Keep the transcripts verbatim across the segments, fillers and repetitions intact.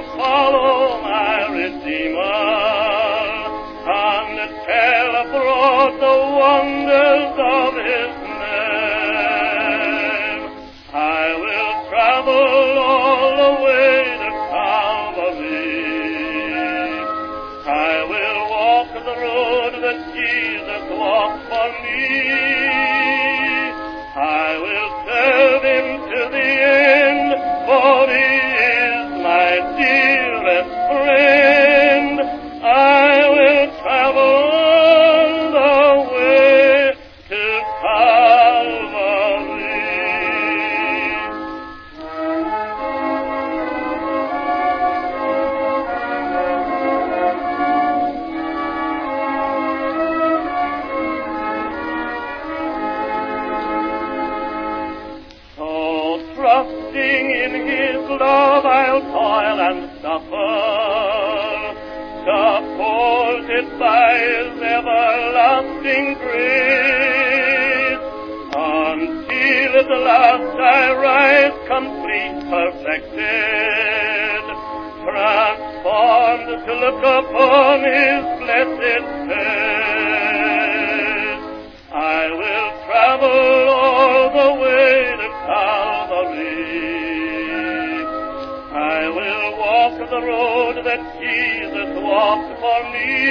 follow my Redeemer and tell abroad the wonders of his name. I will travel all the way to Calvary. I will walk the road that Jesus walked for me. I will serve him to the end, for he is my dearest friend. I will travel the way to Calvary. So trusting in his love I'll toil and suffer, supported by his everlasting grace, until at last I rise complete, perfected, transformed to look upon his blessed face. I will travel all the way to Calvary. I will walk the road that Jesus walked for me.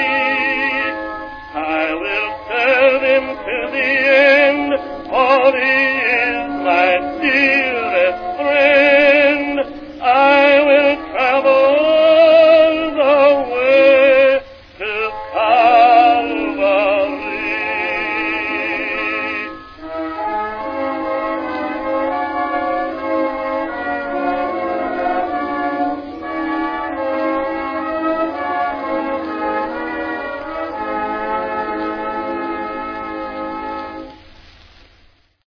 I will serve him to the end, for he is my dearest friend. I will travel the way to Calvary.